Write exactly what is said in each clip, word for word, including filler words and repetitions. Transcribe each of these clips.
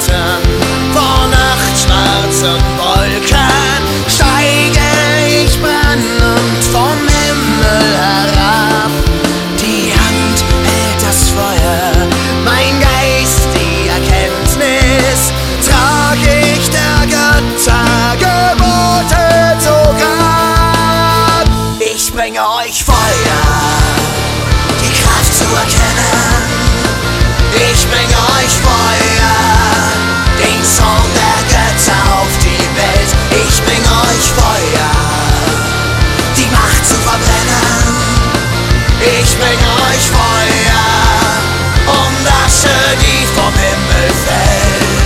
Weiten vor nachtschwarzen Wolken steige ich brennend vom Himmel herab. Die Hand hält das Feuer, mein Geist die Erkenntnis, trag ich der Götter Gebote zu Grab. Ich bringe euch Feuer, die Kraft zu erkennen. Ich bringe euch Feuer, den Zorn der Götter auf die Welt. Ich bringe euch Feuer, die Macht zu verbrennen. Ich bringe euch Feuer und Asche, die vom Himmel fällt.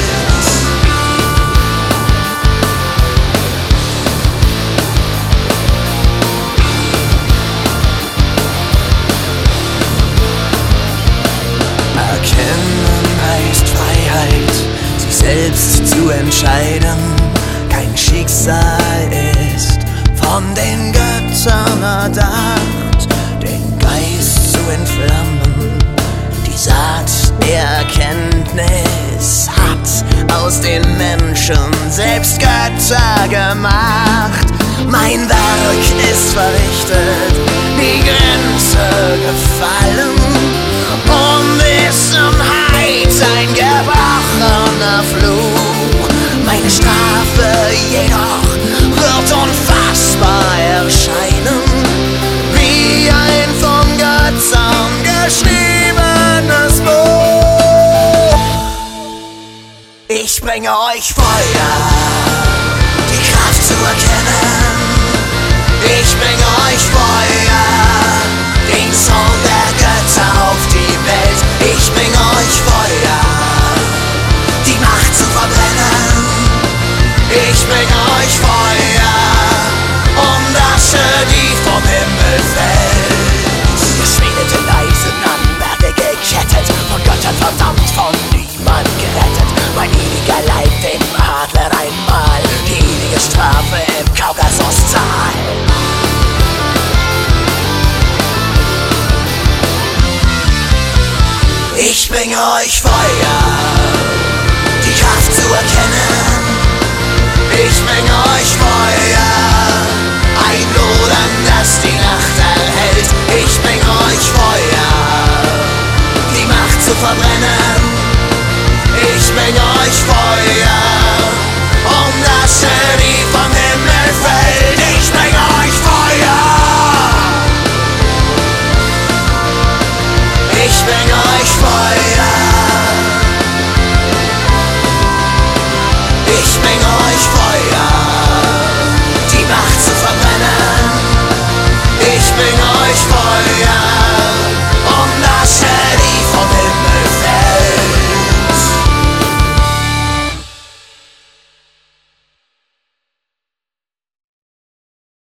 Erkennen heißt Freiheit, sich selbst zu entscheiden. Kein Schicksal ist von den Göttern erdacht, den Geist zu entflammen. Die Saat der Erkenntnis hat aus den Menschen selbst Götter gemacht. Mein Werk ist verrichtet, die Grenze gefallen. Und ist Heit ein gebrochener Fluch. Meine Strafe jedoch wird unfassbar erscheinen, wie ein von Göttern geschriebenes Buch. Ich bringe euch Feuer, die Kraft zu erkennen. Ich bringe euch Feuer, den Zorn der Götter auf die Welt. Ich bringe euch Feuer, die Macht zu verbrennen. Ich bringe euch Feuer und Asche, die vom Himmel fällt. Geschmiedete Leisen an Berge gekettet, von Göttern verdammt, von niemand gerettet. Mein ewiger Leib dem Adler einmal, die ewige Strafe im Kaukasustal. Ich bringe euch Feuer, die Kraft zu erkennen. Ich bringe euch Feuer.